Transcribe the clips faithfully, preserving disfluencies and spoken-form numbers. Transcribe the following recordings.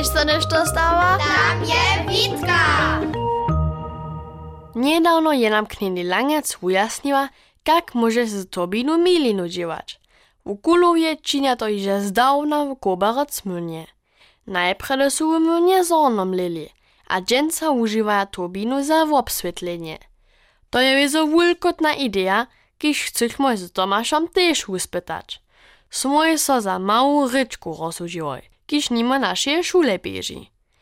Wiesz, co nešto stała? Tam je Witka! Niedawno je nam knjeni Langec ujasniła, jak może z turbinu milinu dziewać. W Kulowie czynia to iże zdawna w koberec mylnie. Najpierw są w mylnie zornom lili, a dżęca używają turbinu za obswietlenie. To je wiezo wulkotna idea, kiż chcemy z Tomaszem też uspytać. Smoje so za małą ryczku rozsudziłoj, kiż nima naszej szule bieży.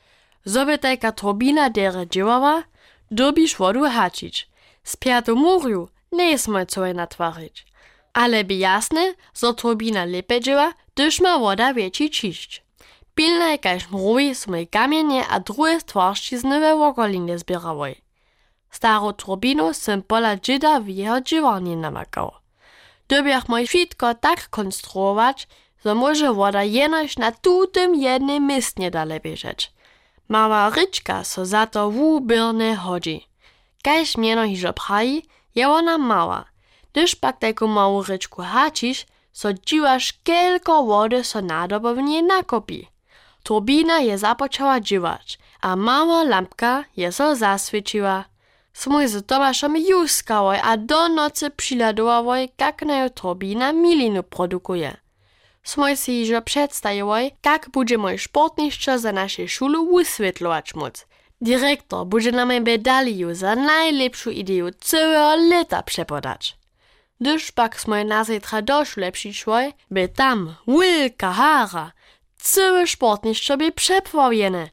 Zoby taka turbina dere działała, dobisz wodu haczyć. Z piatu murju nie sme co je natwarić. Ale by jasne, zo turbina lepe działa, gdyż ma woda więcej čišć. Pilne kaž mrowi sme kamienie a drugie stwarszczyzny we okolinie zbierawoj. Starą turbinu sem pola dzida w jeho dziwarni namakał. Dobiach moj wszystko tak konstruować, że może woda jenoś na tutym jednym miejscu dalej bieżeć. Mała ryczka so za to wubirne hodzi. Kaž mieno hižo praji, je ona mała. Gdyż pak taką małą ryczku hačiš, so dziwasz kielko wody so nadobo w niej nakopi. Turbina je zapoczęła dziwać, a mała lampka je so zaswieciła. Smoj z Tomaszem juskałoj a do nocy przyladowałoj, jak na turbina milinu produkuje. Smoj si hižo przedstawiłoj, jak będzie moj sportniszczo za naszej szulu wyswietlować móc. Dyrektor będzie nam medaliu za najlepszą ideę całego lata przepodać. Gdyż pak smoj na zajtra do szule przyszłoj, by tam wielka hara, całe sportniszczo by przepławjene.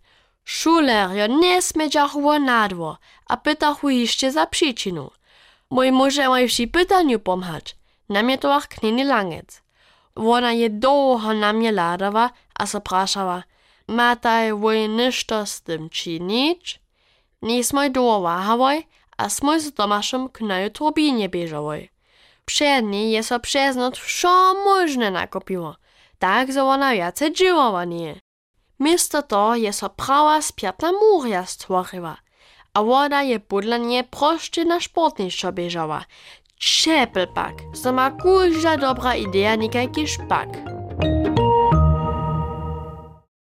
Szuler nie smedzachowo na dwór, a pytachu jeszcze za przyczynę. Mój może moj przy pytaniu pomhać, namietował knjeni Langec. Ona je długo na mnie ladała, a se praszała, mataj woj ništo z tym czynić? Nie smoj długo wahawoj, a smoj z Tomaszem k naju turbinie bieżawoj. Przednie je so przez noc wszo możne nakopiło, tak że ona więcej dziwała nie. Misto to je so prawa spiatna murja stworzyła, a woda je budlanie proście na sportniszczo bieżała. Czepel pak, so ma każda dobra idea nikajki szpak.